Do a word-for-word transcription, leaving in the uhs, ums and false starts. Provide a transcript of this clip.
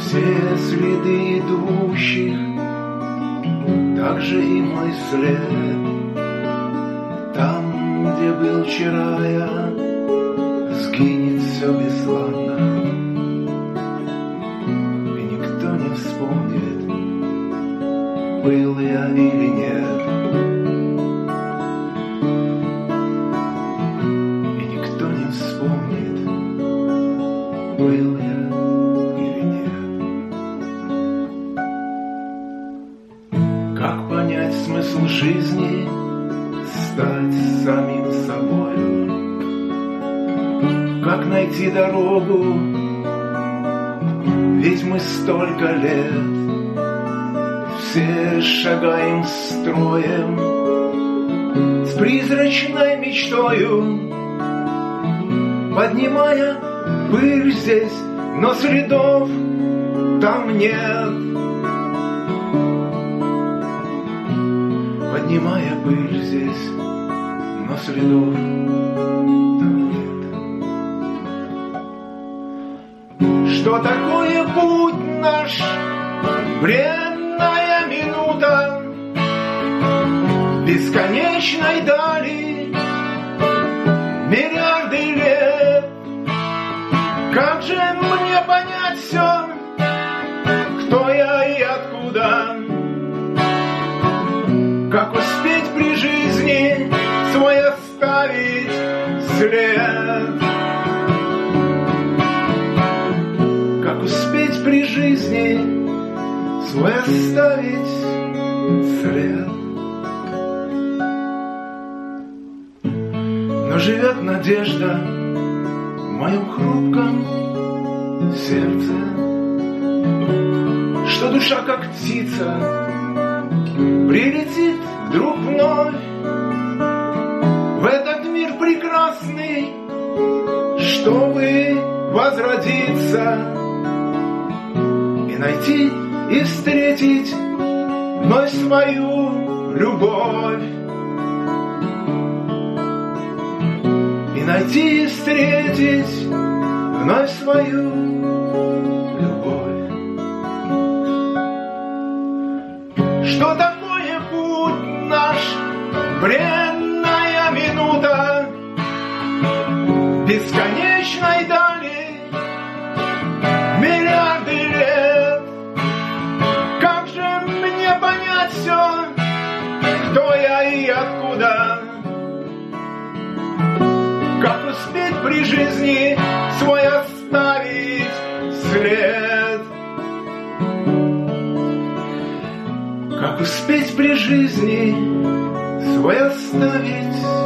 Все следы идущих, так же и мой след. Там, где был вчера я, сгинет все бесславно, и никто не вспомнит, был я или нет. И никто не вспомнит, был я или нет. Как понять смысл жизни, стать самим собою? Как найти дорогу, ведь мы столько лет все шагаем строем с призрачной мечтою, поднимая пыль здесь, но следов там нет. Поднимая пыль здесь, но следов там нет. Что такое путь наш, бренная минута бесконечной дали, миллиарды лет? Как же мне понять все, кто я и откуда? Как успеть при жизни свой оставить след? Как успеть при жизни свой оставить след? Но живет надежда в моем хрупком сердце, что душа, как птица, прилетит вдруг вновь в этот мир прекрасный, чтобы возродиться и найти и встретить вновь свою любовь. И найти и встретить вновь свою любовь. Что такое путь наш, бренная минута бесконечной дали, миллиарды лет? Как же мне понять все, кто я и откуда? Как успеть при жизни свой оставить след? Как успеть при жизни свой оставить